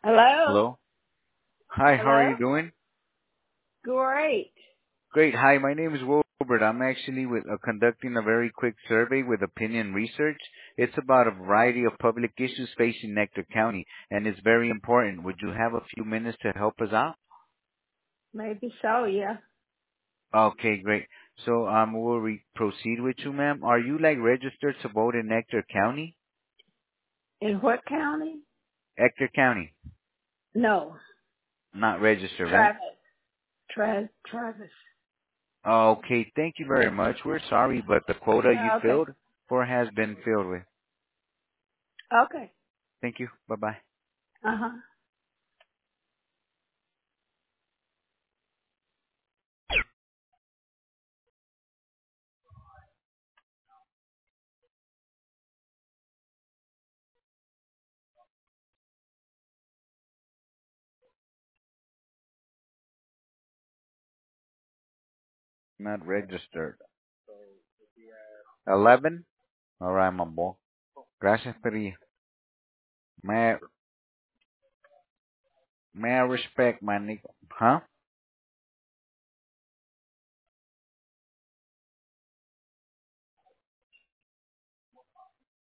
Hello? Hello. Hi, how are Hello? you doing? Great. Great. Hi, my name is Wilbert. I'm actually conducting a very quick survey with Opinion Research. It's about a variety of public issues facing Nectar County, and it's very important. Would you have a few minutes to help us out? Maybe so, yeah. Okay, great. So, we'll proceed with you, ma'am. Are you like registered to vote in Nectar County? In what county? Nectar County, No. not registered, right? Travis. Travis. Okay, thank you very much. We're sorry, but the quota you Okay. filled for has been filled with. Okay. Thank you. Bye-bye. Uh-huh. Not registered. 11? Alright, my boy. Gracias, Peria. May, may I respect my nigga? Huh?